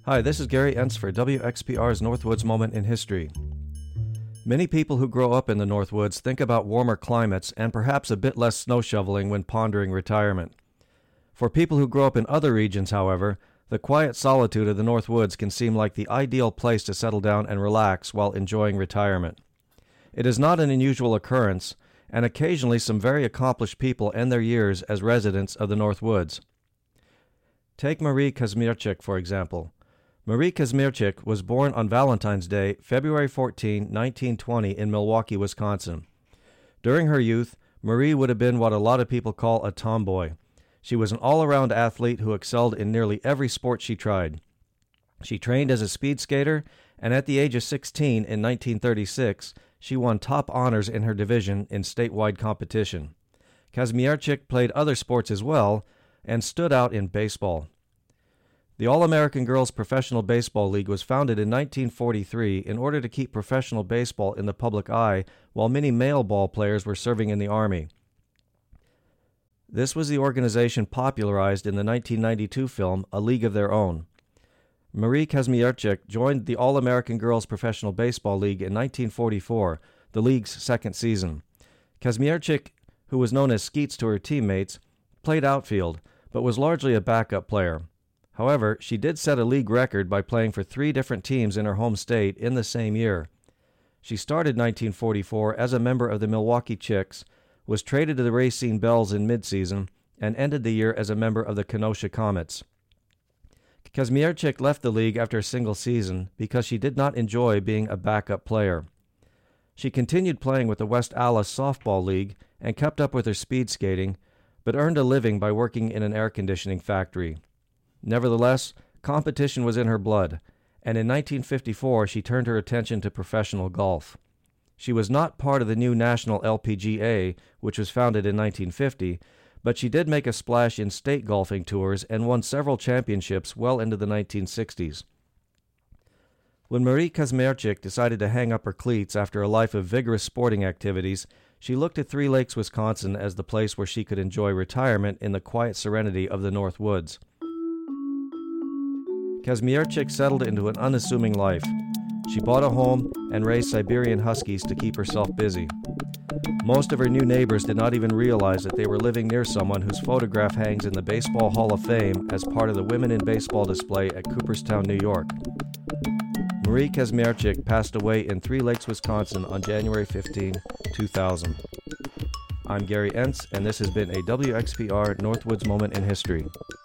Hi, this is Gary Entz for WXPR's Northwoods Moment in History. Many people who grow up in the Northwoods think about warmer climates and perhaps a bit less snow shoveling when pondering retirement. For people who grow up in other regions, however, the quiet solitude of the Northwoods can seem like the ideal place to settle down and relax while enjoying retirement. It is not an unusual occurrence, and occasionally some very accomplished people end their years as residents of the Northwoods. Take Marie Kazmierczak, for example. Marie Kazmierczak was born on Valentine's Day, February 14, 1920, in Milwaukee, Wisconsin. During her youth, Marie would have been what a lot of people call a tomboy. She was an all-around athlete who excelled in nearly every sport she tried. She trained as a speed skater, and at the age of 16 in 1936, she won top honors in her division in statewide competition. Kazmierczak played other sports as well, and stood out in baseball. The All-American Girls Professional Baseball League was founded in 1943 in order to keep professional baseball in the public eye while many male ball players were serving in the Army. This was the organization popularized in the 1992 film A League of Their Own. Marie Kazmierczak joined the All-American Girls Professional Baseball League in 1944, the league's second season. Kazmierczak, who was known as Skeets to her teammates, played outfield, but was largely a backup player. However, she did set a league record by playing for 3 different teams in her home state in the same year. She started 1944 as a member of the Milwaukee Chicks, was traded to the Racine Bells in midseason, and ended the year as a member of the Kenosha Comets. Kazmierczak left the league after a single season because she did not enjoy being a backup player. She continued playing with the West Allis Softball League and kept up with her speed skating, but earned a living by working in an air conditioning factory. Nevertheless, competition was in her blood, and in 1954 she turned her attention to professional golf. She was not part of the new National LPGA, which was founded in 1950, but she did make a splash in state golfing tours and won several championships well into the 1960s. When Marie Kazmierczak decided to hang up her cleats after a life of vigorous sporting activities, she looked at Three Lakes, Wisconsin as the place where she could enjoy retirement in the quiet serenity of the North Woods. Kazmierczak settled into an unassuming life. She bought a home and raised Siberian Huskies to keep herself busy. Most of her new neighbors did not even realize that they were living near someone whose photograph hangs in the Baseball Hall of Fame as part of the Women in Baseball display at Cooperstown, New York. Marie Kazmierczak passed away in Three Lakes, Wisconsin on January 15, 2000. I'm Gary Entz, and this has been a WXPR Northwoods Moment in History.